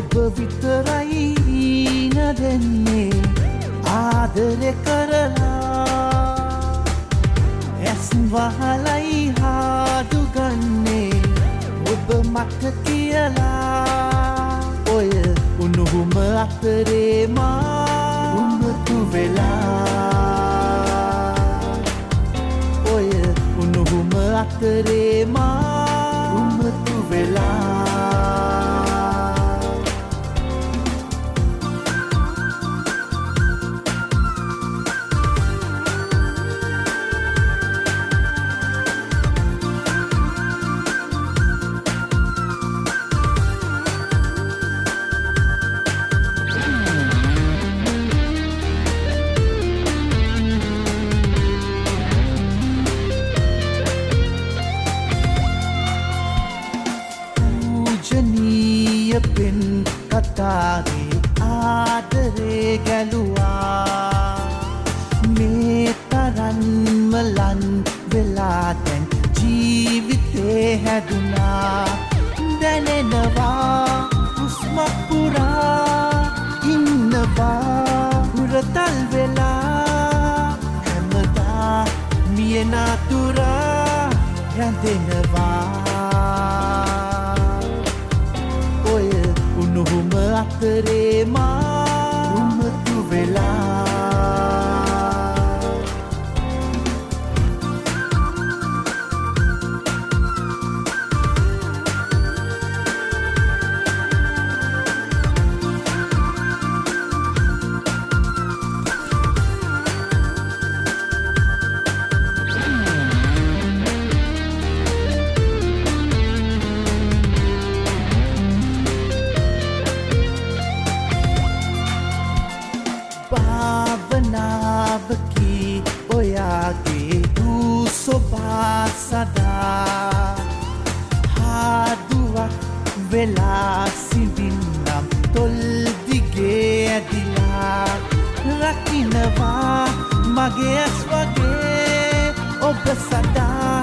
ඔබ විතරයි නදන්නේ ආදරේ කරලා ඇස් වහලයි හාදු ගන්නේ ඔබ මට කියලා ඔය උණුහුම අතරේ මා උමතු වෙලා ඔය උණුහුම අතරේ මා උමතු වෙලා පෙන් කතාවේ ආදරේ ගැලුවා මේ තරම්ම ලන් වෙලා දැන් ජීවිතේ හැදුනා දැනෙනවා හුස්මක් පුරා ඉන්නවා හුරතල් වෙලා හැමදා මිය නතුරා රැඳෙනවා උණුහුම අතරේ මා උමතු වෙලා භාවනාවකි ඔයාගේ දූ සොබා සදා හාදුවක් වෙලා සිඳින්නම් තොල් දිගේ ඇදිලා රකින්නවා මගේ ඇස් වගේ ඔබ සදා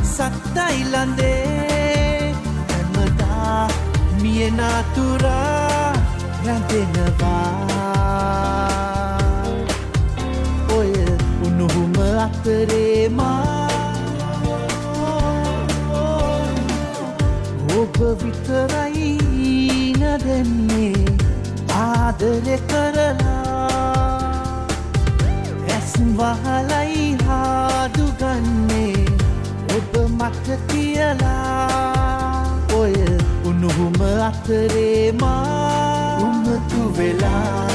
සත්තයිලන්දේ හැමදා මිය නතුරා රැඳෙනවා උණුහුම අතරේ මා ඔබ විතරයි නදන්නේ ආදරේ කරලා ඇස් වහලයි හාදු ගන්නේ ඔබ මට කියලා ඔය උණුහුම අතරේ මා උමතු වෙලා